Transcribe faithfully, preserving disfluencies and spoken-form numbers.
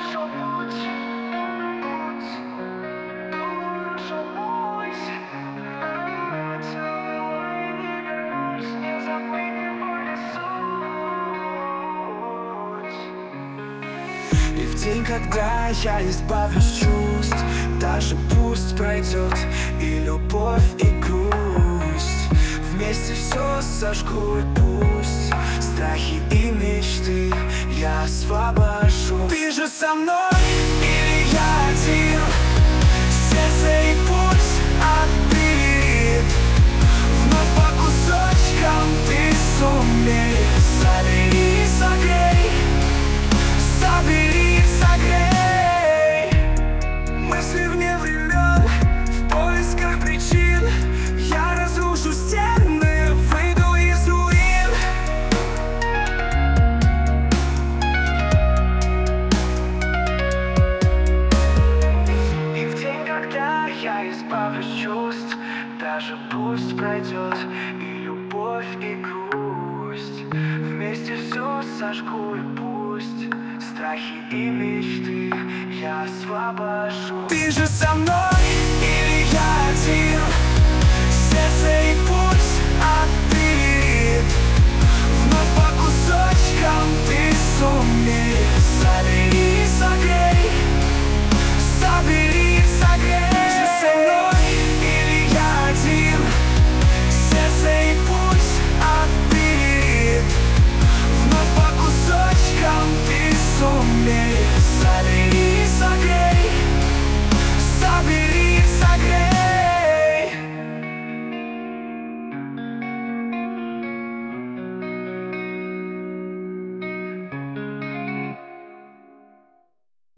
нашел путь, путь, нашел путь. Целуй и не вернусь, не забыть боль и суть. И в день, когда я избавлюсь чувств, даже пусть пройдет и любовь, и грусть, вместе все сожгу, и пусть страхи и мечты я освобожу. Ты же со мной или я один? Сердце и путь отбит. Вновь по кусочкам ты сумеешь. Забери, согрей, забери, согрей. Мысли вне времен, в поисках причин. Я разрушу стены, выйду из руин. И в день, когда я избавлюсь чувств, даже пусть пройдет и любовь, и грусть, вместе все сожгу, и пусть страхи и мечты я освобожу. Ты же со мной или я один? Сердце и путь отбит. Вновь по кусочкам ты сумеешь. Забери, согрей, забери, согрей. Ты же со мной или я один? Сердце и путь отбит. Вновь по кусочкам ты сумеешь.